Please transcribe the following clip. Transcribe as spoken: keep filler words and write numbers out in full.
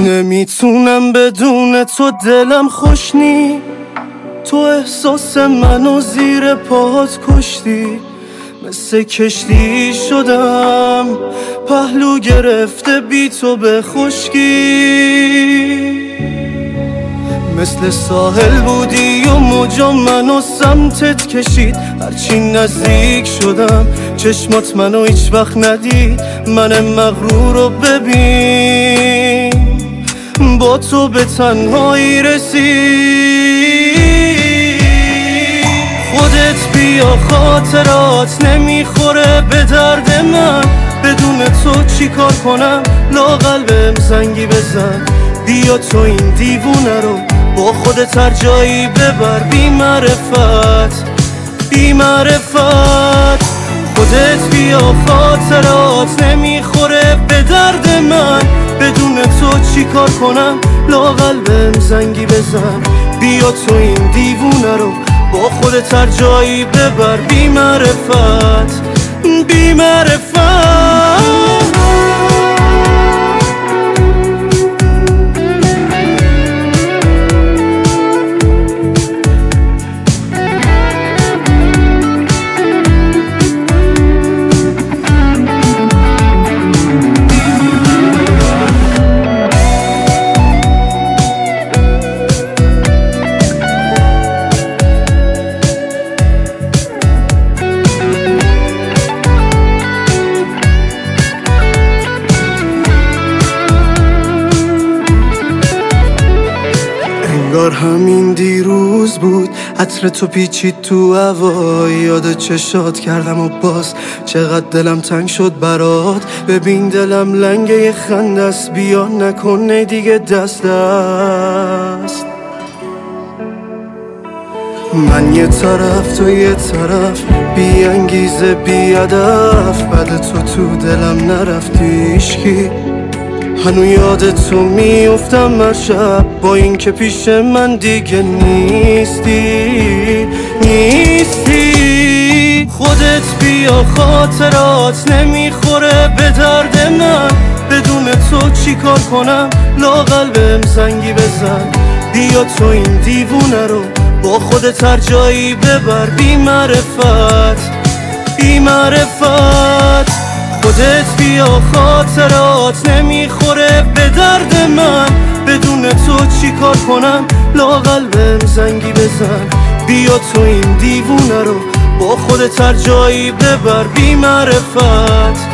نمیتونم بدون تو دلم خوش نی. تو احساس منو زیر پاهات کشتی، مثل کشتی شدم پهلو گرفته بی تو به خشکی. مثل ساحل بودی و موجا منو سمتت کشید، هرچی نزدیک شدم چشمات منو هیچ وقت ندید. من مغرور رو ببین با تو به تنهایی رسید. خودت بیا خاطرات نمیخوره به درد من، بدون تو چی کار کنم لااقل بهم زنگی بزن. بیا تو این دیوونه رو با خودت هر جایی ببر، بی معرفت بی معرفت. خودت بیا خاطرات نمیخوره به درد من، بدون تو چی کار کنم لااقل بهم زنگی بزن. بیا تو این دیوونه رو با خودت هر جایی ببر، بی معرفت بی معرفت. انگار همین دیروز بود، عطر تو پیچید تو هوا، یاد چشات کردم و باز چقدر دلم تنگ شد برات. ببین دلم لنگه یه خنده است، بیا نکنه دیگه دست دست. من یه طرف تو یه طرف، بی انگیزه بی هدف، بعد تو تو دلم نرفتی هیچکی. هنو یاد تو میافتم هر شب، با این که پیش من دیگه نیستی نیستی. خودت بیا خاطرات نمیخوره به درد من، بدون تو چی کار کنم لااقل بهم زنگی بزن. بیا تو این دیوونه رو با خودت هر جایی ببر، بی معرفت بی معرفت. خودت بیا خاطرات نمیخوره به درد من، بدون تو چی کار کنم لااقل بهم زنگی بزن. بیا تو این دیوونه رو با خودت هر جایی ببر، بی معرفت